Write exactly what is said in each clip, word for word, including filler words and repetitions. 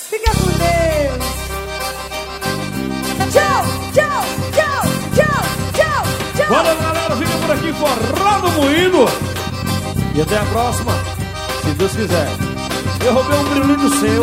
Fica com Deus. Tchau, tchau, tchau, tchau, tchau, tchau. Valeu, galera, fica por aqui, Forró do Moído. E até a próxima, se Deus quiser. Eu roubei um brilhinho seu.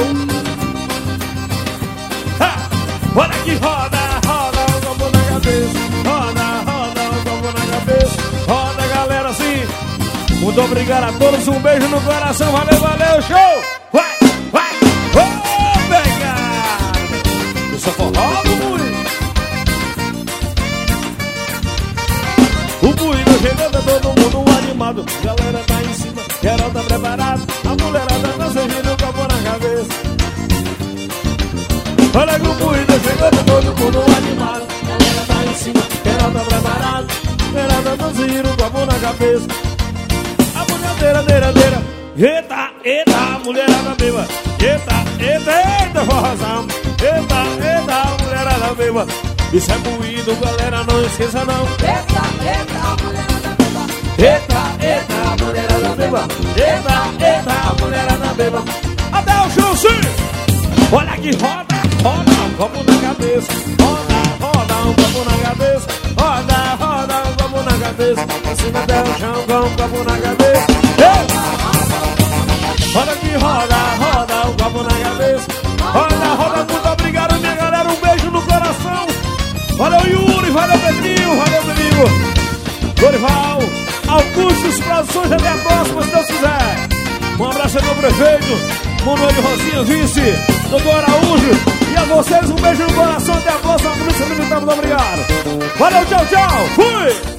Ha! Olha que roda, roda o copo na cabeça. Roda, roda o copo na cabeça. Roda, galera, assim. Muito obrigado a todos, um beijo no coração. Valeu, valeu, show! Vai, vai, ô, pega! Isso é forró do Moído. O Moído chegando, todo mundo animado. Galera tá em cima, geral tá preparado. A mulherada tá servindo o copo na cabeça. Olha que o Moído chegando, todo mundo animado. Galera tá em cima, geral tá preparado. Mulherada tá servindo o copo na cabeça. A mulherada, deira, deira. Eita, eita, a mulherada beba. Eita, eita, eita, forrozão. Eita, eita, a mulherada beba. Isso é Moído, galera, não esqueça não. Eita, eita, a mulherada beba. Eita, eita, a mulherada beba. Eita, eita, a mulherada beba. Até o show, sim! Olha que roda, roda um copo na cabeça. Roda, roda um copo na cabeça. Roda, roda um copo na cabeça. Acima até o chão com um copo na cabeça. Ei! Olha que roda, roda um copo na cabeça. Roda, roda, muito obrigado, minha galera. Um beijo no coração. Valeu, Yuri, valeu, Pedrinho, valeu, Pedrinho. Dorival, Augustus Produções, até a próxima, se Deus quiser. Um abraço ao meu prefeito, Manuel de Rosinha, vice, doutor Araújo. E a vocês, um beijo no coração, até a próxima, Polícia Militar, muito obrigado. Valeu, tchau, tchau, fui!